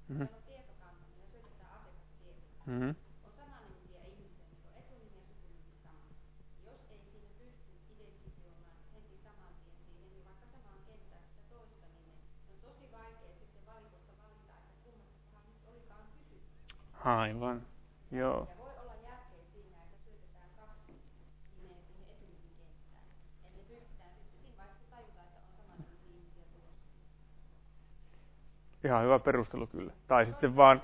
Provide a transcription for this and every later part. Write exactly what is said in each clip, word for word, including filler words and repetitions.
Mm-hmm. Mm-hmm. Aivan. Joo. Ihan hyvä perustelu kyllä. Tai sitten vaan...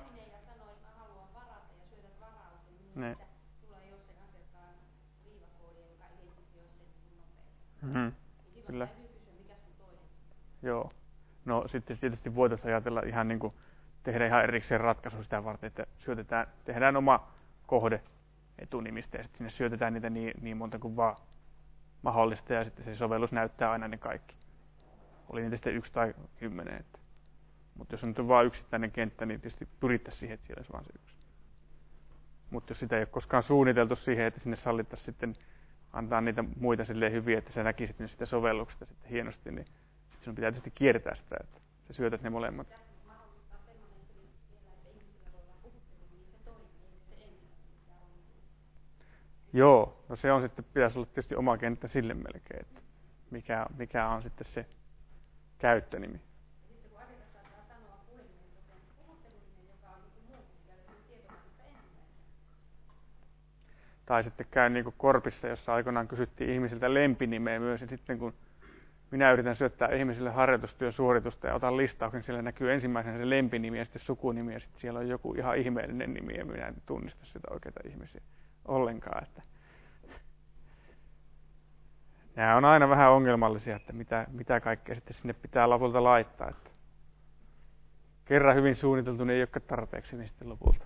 Ne. Mm-hmm. Kyllä. Joo. No sitten tietysti voitaisiin ajatella ihan niin kuin tehdä ihan erikseen ratkaisu sitä varten, että syötetään, tehdään oma kohde etunimistä ja sitten sinne syötetään niitä niin, niin monta kuin vaan mahdollista ja sitten se sovellus näyttää aina ne kaikki. Oli niitä sitten yksi tai kymmenen. Että. Mutta jos on nyt vain yksittäinen kenttä, niin tietysti pyrittäisiin siihen, että siellä olisi vain se yksi. Mutta jos sitä ei ole koskaan suunniteltu siihen, että sinne sallittaisiin sitten antaa niitä muita silleen hyviä, että sä näkisit ne sitä sovelluksesta sitten hienosti, niin sitten sun pitää tietysti kiertää sitä, että sä syötät ne molemmat. Joo, no se on sitten, pitäisi olla tietysti oma kenttä sille melkein, että mikä, mikä on sitten se käyttönimi. Tai sitten käy niin kuin Korpissa, jossa aikoinaan kysyttiin ihmisiltä lempinimeä myös, ja sitten kun minä yritän syöttää ihmisille harjoitustyösuoritusta ja otan listauksen, siellä näkyy ensimmäisenä se lempinimi ja sitten sukunimi, ja sitten siellä on joku ihan ihmeellinen nimi, ja minä en tunnista sitä oikeita ihmisiä ollenkaan. Että nämä on aina vähän ongelmallisia, että mitä, mitä kaikkea sitten sinne pitää lopulta laittaa. Että kerran hyvin suunniteltu, niin ei olekaan tarpeeksi niin sitten lopulta.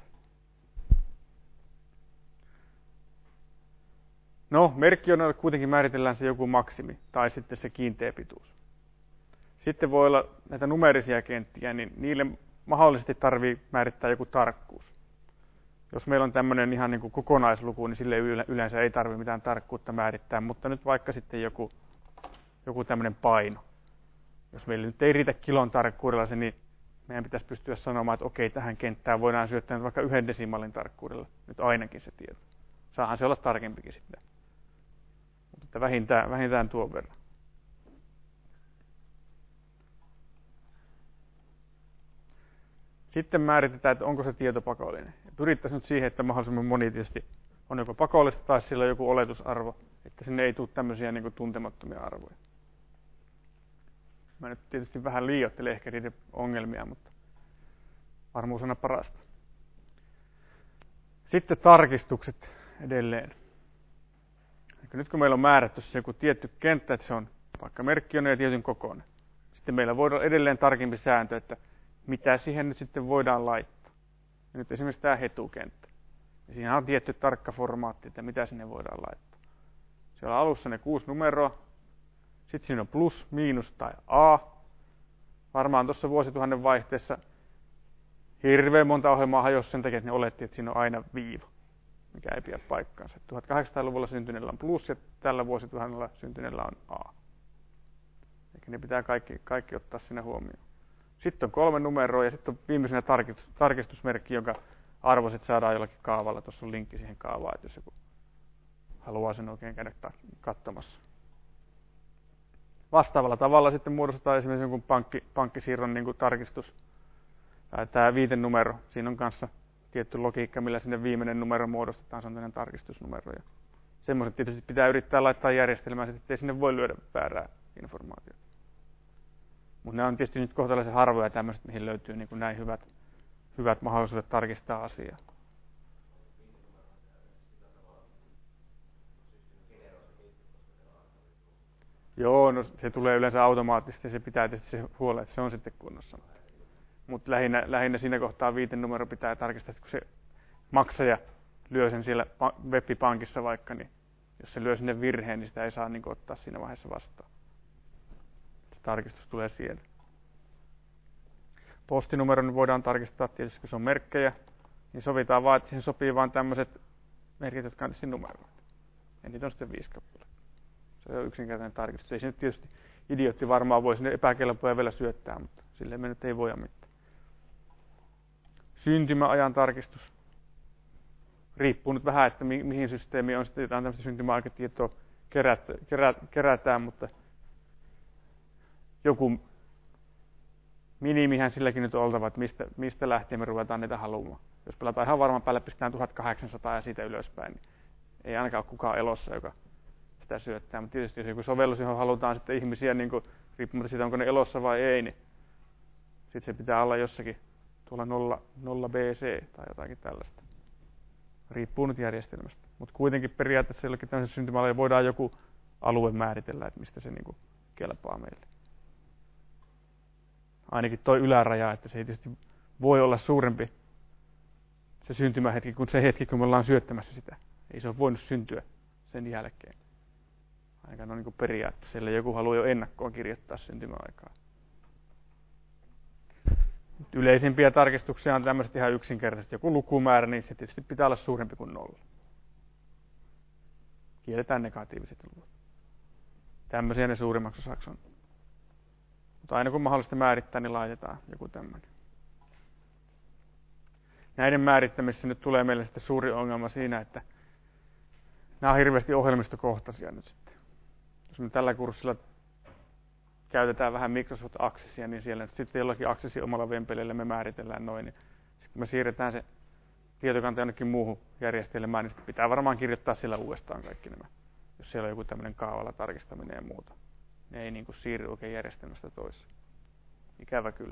No, merkkionoille kuitenkin määritellään se joku maksimi, tai sitten se kiinteä pituus. Sitten voi olla näitä numerisia kenttiä, niin niille mahdollisesti tarvii määrittää joku tarkkuus. Jos meillä on tämmöinen ihan niin kuin kokonaisluku, niin sille yleensä ei tarvitse mitään tarkkuutta määrittää, mutta nyt vaikka sitten joku, joku tämmöinen paino. Jos meillä nyt ei riitä kilon tarkkuudella se, niin meidän pitäisi pystyä sanomaan, että okei, tähän kenttään voidaan syöttää vaikka yhden desimaalin tarkkuudella. Nyt ainakin se tieto. Saahan se olla tarkempikin sitten. Mutta vähintään, vähintään tuon verran. Sitten määritetään, että onko se tieto pakollinen. Pyrittäisiin nyt siihen, että mahdollisimman moni tietysti on joko pakollista tai sillä on joku oletusarvo, että sinne ei tule tämmöisiä niin kuin tuntemattomia arvoja. Mä nyt tietysti vähän liioittelen ehkä niiden ongelmia, mutta varmuus on parasta. Sitten tarkistukset edelleen. Eli nyt kun meillä on määrätty se joku tietty kenttä, että se on vaikka merkkione ja tietyn kokoinen. Sitten meillä voi olla edelleen tarkempi sääntö, että mitä siihen nyt sitten voidaan laittaa. Ja nyt esimerkiksi tämä hetukenttä. Ja siinä on tietty tarkka formaatti, että mitä sinne voidaan laittaa. Siellä on alussa ne kuusi numeroa. Sitten siinä on plus, miinus tai A. Varmaan tuossa vuosituhannen vaihteessa hirveän monta ohjelmaa hajosi sen takia, että ne olettiin, että siinä on aina viiva, mikä ei pidä paikkaansa. tuhatkahdeksansataaluvulla syntyneellä on plus ja tällä vuosituhannella syntyneellä on A. Eli ne pitää kaikki, kaikki ottaa siinä huomioon. Sitten on kolme numeroa ja sitten on viimeisenä tarkistus, tarkistusmerkki, jonka arvoiset saadaan jollakin kaavalla. Tuossa on linkki siihen kaavaan, että jos joku haluaa sen oikein käydä katsomassa. Vastaavalla tavalla sitten muodostetaan esimerkiksi jonkun pankki, pankkisiirron niin kuin tarkistus. Tai tämä viitenumero, siinä on kanssa tietty logiikka, millä sinne viimeinen numero muodostetaan, se on tämmöinen tarkistusnumero. Ja semmoiset tietysti pitää yrittää laittaa järjestelmään, ettei sinne voi lyödä väärää informaatiota. Mutta nämä on tietysti nyt kohtalaisen harvoja tämmöiset, mihin löytyy niin kuin näin hyvät, hyvät mahdollisuudet tarkistaa asiaa. Joo, no se tulee yleensä automaattisesti ja se pitää tietysti se huolella, että se on sitten kunnossa. Mutta lähinnä, lähinnä siinä kohtaa viiten numero pitää tarkistaa, kun se maksaja lyö sen siellä web-pankissa vaikka, niin jos se lyö sinne virheen, niin sitä ei saa niin kuin ottaa siinä vaiheessa vastaan. Se tarkistus tulee siellä. Postinumeron voidaan tarkistaa tietysti, kun se on merkkejä, niin sovitaan vaan, että siihen sopii vain tämmöiset merkit, jotka on tietysti numeroita. Ja niitä on sitten viisi kappaletta. Se on yksinkertainen tarkistus. Ei se nyt tietysti idiootti varmaan voi sinne epäkelpoja vielä syöttää, mutta silleen me nyt ei voida mitään. syntymäajan tarkistus. Riippuu nyt vähän, että mi- mihin systeemiin on sitten jotain tämmöistä syntymäaikatietoa kerät, kerät, kerätään, mutta joku minimihän silläkin nyt on oltava, että mistä, mistä lähtien me ruvetaan niitä haluamaan. Jos pelataan ihan varmaan päälle, pistetään tuhatkahdeksansataa ja siitä ylöspäin, niin ei ainakaan ole kukaan elossa, joka sitä syöttää. Mutta tietysti jos joku sovellus, johon halutaan sitten ihmisiä, niin kuin, riippumatta siitä, onko ne elossa vai ei, niin sitten se pitää olla jossakin tuolla nolla B C tai jotakin tällaista. Riippuu nyt järjestelmästä. Mutta kuitenkin periaatteessa jollakin tämmöisellä syntymällä voidaan joku alue määritellä, että mistä se niin kuin kelpaa meille. Ainakin toi yläraja, että se ei tietysti voi olla suurempi se syntymähetki kuin se hetki, kun me ollaan syöttämässä sitä. Ei se ole voinut syntyä sen jälkeen. Ainakaan on niin kuin periaatteessa. Siellä joku haluaa jo ennakkoon kirjoittaa syntymäaikaa. Yleisimpiä tarkistuksia on tämmöiset ihan yksinkertaisesti. Joku lukumäärä, niin se tietysti pitää olla suurempi kuin nolla. Kielletään negatiiviset luvut. Tämmöisiä ne suurimmaksi osaksi on. Mutta aina kun mahdollista määrittää, niin laitetaan joku tämmöinen. Näiden määrittämisessä nyt tulee meille sitten suuri ongelma siinä, että nämä on hirveästi ohjelmistokohtaisia nyt sitten. Jos me tällä kurssilla käytetään vähän Microsoft Accessia, niin siellä nyt sitten jollakin Accessin omalla vempelillä me määritellään noin. Niin sitten kun me siirretään se tietokanta jonnekin muuhun järjestelmään, niin sitten pitää varmaan kirjoittaa sillä uudestaan kaikki nämä. Jos siellä on joku tämmöinen kaavalla tarkistaminen ja muuta. Ne ei niin kuin siirry oikein järjestelmästä toiseen. Ikävä kyllä.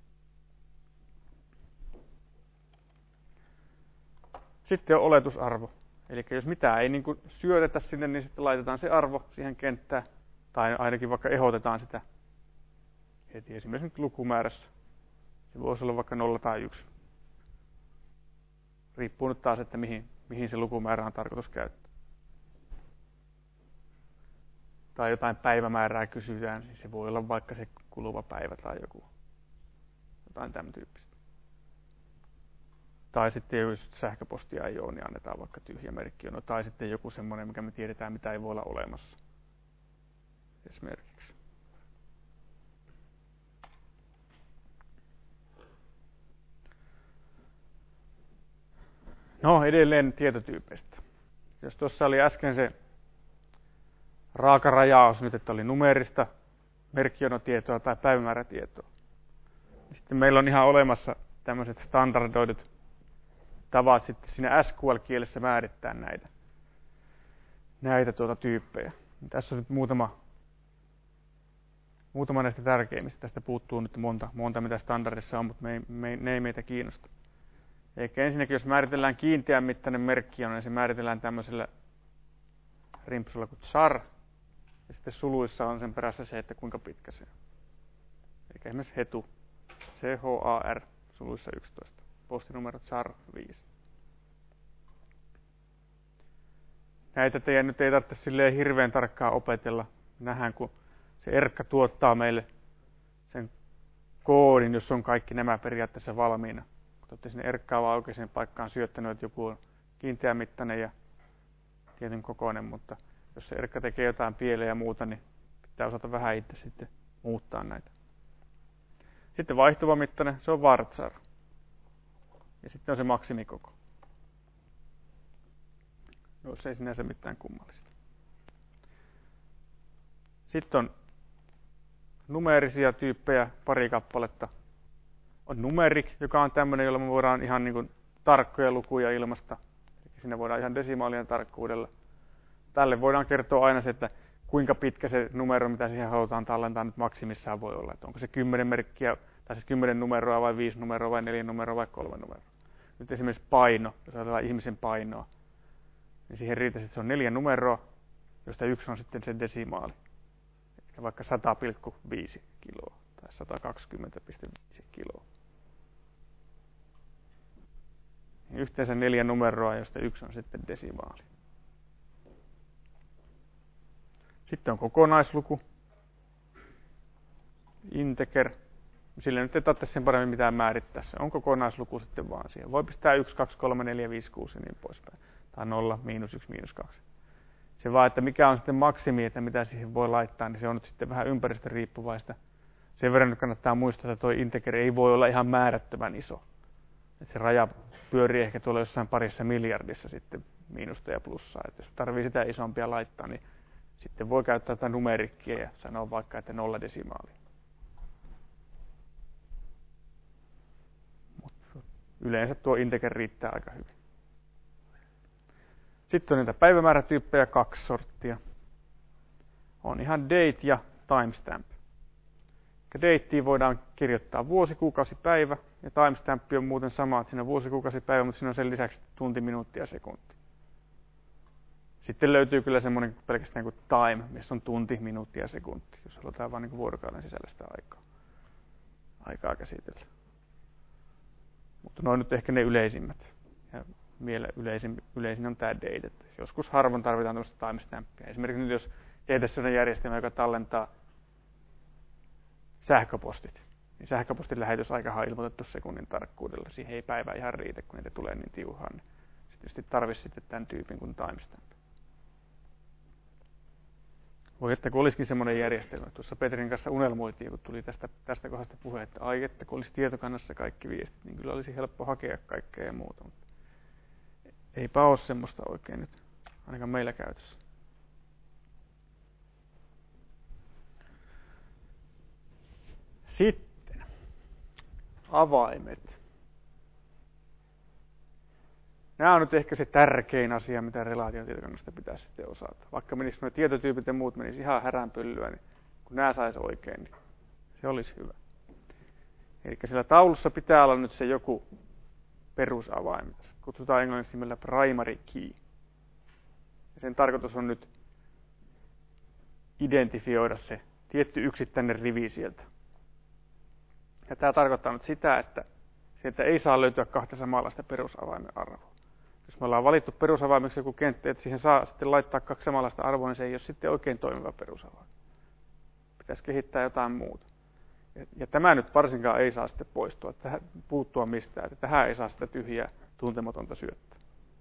Sitten on oletusarvo. Eli jos mitään ei niin kuin syötetä sinne, niin sitten laitetaan se arvo siihen kenttään. Tai ainakin vaikka ehdotetaan sitä heti esimerkiksi nyt lukumäärässä. Se voisi olla vaikka nolla tai yksi. Riippuu nyt taas, että mihin, mihin se lukumäärä on tarkoitus käyttää. Tai jotain päivämäärää kysytään, niin se voi olla vaikka se kuluva päivä tai joku. Jotain tämän tyyppistä. Tai sitten jos sähköpostia ei ole, niin annetaan vaikka tyhjä merkki. No, tai sitten joku semmoinen, mikä me tiedetään, mitä ei voi olla olemassa. Esimerkiksi. No, edelleen tietotyypeistä. Jos tuossa oli äsken se raaka rajaus nyt, että oli numeerista merkkionotietoa tai päivämäärätietoa. Sitten meillä on ihan olemassa tämmöiset standardoidut tavat sitten siinä S Q L-kielessä määrittää näitä, näitä tuota tyyppejä. Tässä on nyt muutama, muutama näistä tärkeimmistä. Tästä puuttuu nyt monta, monta mitä standardissa on, mutta me ei, me, ne ei meitä kiinnosta. Eli ensinnäkin, jos määritellään kiinteän mittainen merkki, niin se määritellään tämmöisellä rimpsulla kuin char. Ja sitten suluissa on sen perässä se, että kuinka pitkä se on. Eli esimerkiksi hetu, C H A R, suluissa yksitoista. Postinumero char viisi. Näitä teidän nyt ei tarvitse silleen hirveän tarkkaan opetella. Nähdään, kun se erkka tuottaa meille sen koodin, jos on kaikki nämä periaatteessa valmiina. Kun olette sinne erkkaan vaan oikeaan paikkaan syöttänyt, että joku on kiinteämittainen ja tietyn kokoinen, mutta jos se erkka tekee jotain pieleen ja muuta, niin pitää osata vähän itse sitten muuttaa näitä. Sitten vaihtuva mittainen, se on varchar. Ja sitten on se maksimikoko. No, se ei sinänsä mitään kummallista. Sitten on numeerisia tyyppejä, pari kappaletta. On numeric, joka on tämmöinen, jolla me voidaan ihan niin kuin tarkkoja lukuja ilmaista. Eli siinä voidaan ihan desimaalien tarkkuudella. Tälle voidaan kertoa aina se, että kuinka pitkä se numero, mitä siihen halutaan tallentaa, nyt maksimissaan voi olla. Että onko se kymmenen merkkiä, tai siis kymmenen numeroa, vai viisi numeroa, vai neljä numeroa, vai kolme numeroa. Nyt esimerkiksi paino, jos ajatellaan ihmisen painoa, niin siihen riittäisi, että se on neljä numeroa, josta yksi on sitten se desimaali. Eli vaikka sata pilkku viisi kiloa tai sata kaksikymmentä pilkku viisi kiloa. Niin yhteensä neljä numeroa, josta yksi on sitten desimaali. Sitten on kokonaisluku, integer. Sillä nyt ei tarvitse sen paremmin mitään määrittää. Se on kokonaisluku sitten vaan siihen. Voi pistää yksi, kaksi, kolme, neljä, viisi, kuusi ja niin poispäin. Tai nolla, miinus yksi, miinus kaksi. Se vaan, että mikä on sitten maksimi, että mitä siihen voi laittaa, niin se on nyt sitten vähän ympäristöriippuvaista. Sen verran nyt kannattaa muistaa, että tuo integer ei voi olla ihan määrättömän iso. että se raja pyörii ehkä tuolla jossain parissa miljardissa sitten miinusta ja plussaa. Että jos tarvii sitä isompia laittaa, niin sitten voi käyttää tätä numerikkia ja sanoa vaikka, että nolla desimaali. Mutta yleensä tuo integer riittää aika hyvin. Sitten on niitä päivämäärätyyppejä kaksi sorttia. On ihan date ja timestamp. Dateen voidaan kirjoittaa vuosi, kuukausi, päivä, ja timestamp on muuten sama, että siinä on vuosi, kuukausi, päivä, mutta siinä on sen lisäksi tunti, minuutti ja sekunti. Sitten löytyy kyllä semmoinen pelkästään kuin time, missä on tunti, minuutti ja sekunti, jos halutaan vain niin vuorokauden sisällä sitä aikaa, aikaa käsitellä. Mutta ne on nyt ehkä ne yleisimmät. Ja vielä yleisin, yleisin on tämä date. Että joskus harvoin tarvitaan tämmöistä timestampia. Esimerkiksi nyt jos tehdään sellainen järjestelmä, joka tallentaa sähköpostit, niin sähköpostin lähetysaika on ilmoitettu sekunnin tarkkuudella. Siihen ei päivä ihan riitä, kun niitä tulee niin tiuhaan. Niin sitten tietysti tarvitsisi sitten tämän tyypin kuin timestamp. Voi että kun olisikin semmoinen järjestelmä. Tuossa Petrin kanssa unelmoitiin, kun tuli tästä, tästä kohdasta puhe, että ai että kun olisi tietokannassa kaikki viestit, niin kyllä olisi helppo hakea kaikkea ja muuta. Mutta eipä ole semmoista oikein nyt, ainakaan meillä käytössä. Sitten avaimet. Nämä on nyt ehkä se tärkein asia, mitä relaatiotietokannasta pitäisi sitten osata. Vaikka menis nuo tietotyypit ja muut menis ihan häränpyllyä, niin kun nämä saisi oikein, niin se olisi hyvä. Eli siellä taulussa pitää olla nyt se joku perusavain. Kutsutaan englanniksi nimellä primary key. Ja sen tarkoitus on nyt identifioida se tietty yksittäinen rivi sieltä. Ja tämä tarkoittaa nyt sitä, että sieltä ei saa löytyä kahta samanlaista perusavaimen arvoa. Jos me ollaan valittu perusavaimeksi joku kenttä, että siihen saa sitten laittaa kaksi samanlaista arvoa, niin se ei ole sitten oikein toimiva perusavain. Pitäisi kehittää jotain muuta. Ja, ja tämä nyt varsinkaan ei saa sitten poistua, tähän, puuttua mistään. Että tähän ei saa sitä tyhjää, tuntematonta syöttää.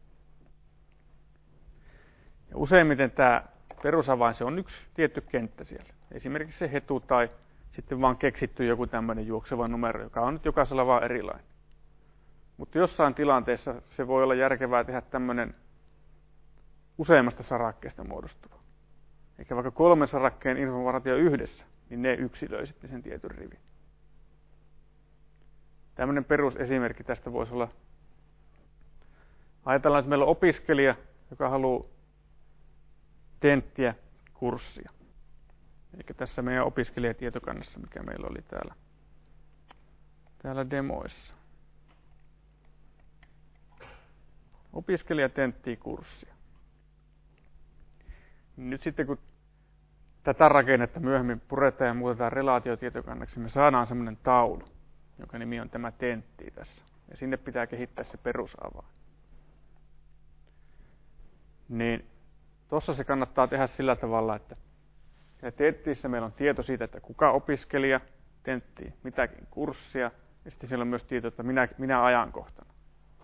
Ja useimmiten tämä perusavain, se on yksi tietty kenttä siellä. Esimerkiksi se hetu tai sitten vaan keksitty joku tämmöinen juokseva numero, joka on nyt jokaisella vaan erilainen. Mutta jossain tilanteessa se voi olla järkevää tehdä tämmöinen useammasta sarakkeesta muodostuva. Eikä vaikka kolmen sarakkeen informaatio yhdessä, niin ne yksilöi sitten sen tietyn rivin. Tämmöinen perusesimerkki tästä voisi olla, ajatellaan, että meillä on opiskelija, joka haluaa tenttiä kurssia. Eli tässä meidän opiskelijatietokannassa, mikä meillä oli täällä, täällä demoissa. Opiskelija tenttii kurssia. Nyt sitten kun tätä rakennetta myöhemmin puretaan ja muutetaan relaatiotietokannaksi, me saadaan semmoinen taulu, jonka nimi on tämä tentti tässä. Ja sinne pitää kehittää se perusavain. Niin tuossa se kannattaa tehdä sillä tavalla, että tenttissä meillä on tieto siitä, että kuka opiskelija tenttii mitäkin kurssia, ja sitten siellä on myös tieto, että minä, minä ajankohtana.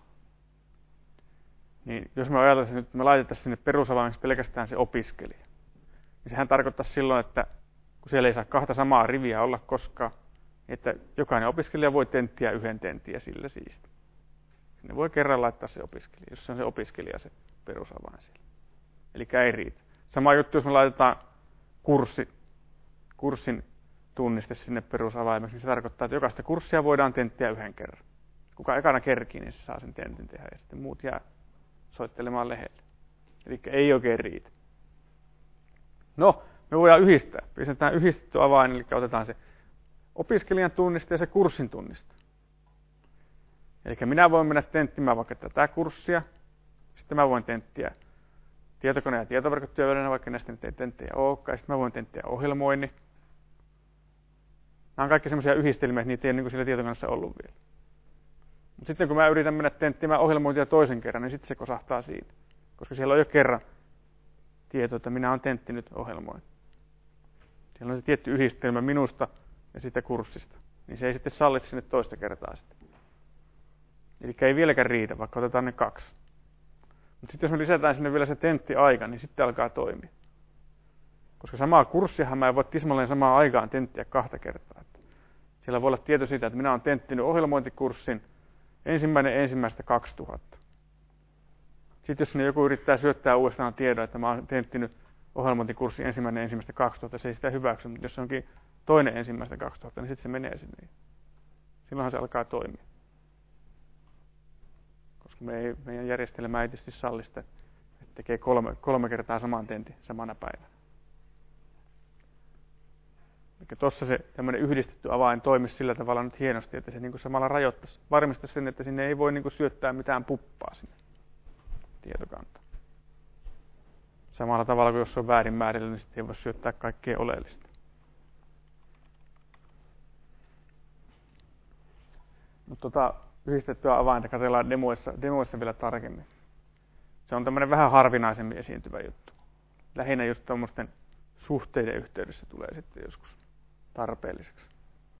Niin jos me ajatellaan nyt, että me laitettaisiin sinne perusavaimeksi pelkästään se opiskelija, niin sehän tarkoittaisi silloin, että kun siellä ei saa kahta samaa riviä olla koskaan, että jokainen opiskelija voi tenttiä yhden tenttiä sillä siisti. Sinne voi kerran laittaa se opiskelija, jos se on se opiskelija se perusavain siellä. Eli ei riitä. Sama juttu, jos me laitetaan kurssi, kurssin tunniste sinne perusavaimeksi, niin se tarkoittaa, että jokaista kurssia voidaan tenttiä yhden kerran. Kuka ekana kerkii, niin se saa sen tentin tehdä ja sitten muut jää soittelemaan lehdelle. Eli ei oikein riitä. No, me voidaan yhdistää. Pistetään yhdistetty avain, eli otetaan se opiskelijan tunniste ja se kurssin tunniste. Eli minä voin mennä tenttimään vaikka tätä kurssia. Sitten mä voin tenttiä tietokone- ja tietoverkkotyövälineenä, vaikka näistä nyt ei tenttejä olekaan. Sitten mä voin tenttiä ohjelmoinnin. Nämä on kaikki semmoisia yhdistelmiä, että niitä ei ole niin siellä tietokoneessa ollut vielä. Mutta sitten kun mä yritän mennä tenttimään ohjelmointia toisen kerran, niin sitten se kosahtaa siitä. Koska siellä on jo kerran tieto, että minä olen tenttinyt ohjelmoin. Siellä on se tietty yhdistelmä minusta ja siitä kurssista. Niin se ei sitten sallit sinne toista kertaa sitten. Eli ei vieläkään riitä, vaikka otetaan ne kaksi. Mutta sitten jos me lisätään sinne vielä se tentti-aika, niin sitten alkaa toimia. Koska samaa kurssiahan mä en voi tismalleen samaan aikaan tenttiä kahta kertaa. Että siellä voi olla tieto siitä, että minä olen tenttinyt ohjelmointikurssin ensimmäinen ensimmäistä kaksituhatta. Sitten jos sinne joku yrittää syöttää uudestaan tiedon, että mä oon tehnyt ohjelmointikurssi ensimmäinen ensimmäistä kaksituhatta, se ei sitä hyväksy, mutta jos se onkin toinen ensimmäistä kaksituhatta, niin sitten se menee sinne. Silloinhan se alkaa toimia. Koska me ei, meidän järjestelmä ei tietysti sallista, että tekee kolme, kolme kertaa saman tentin samana päivänä. Eli tuossa se tämmöinen yhdistetty avain toimisi sillä tavalla nyt hienosti, että se niin kuin samalla rajoittaisi, varmistaisi sen, että sinne ei voi niin kuin syöttää mitään puppaa sinne tietokantaan. Samalla tavalla kuin jos se on väärin määrillä, niin sitten ei voi syöttää kaikkea oleellista. Mutta tota, yhdistettyä avainta katsellaan demoissa, demoissa vielä tarkemmin. Se on tämmöinen vähän harvinaisemmin esiintyvä juttu. Lähinnä just tuommoisten suhteiden yhteydessä tulee sitten joskus tarpeelliseksi.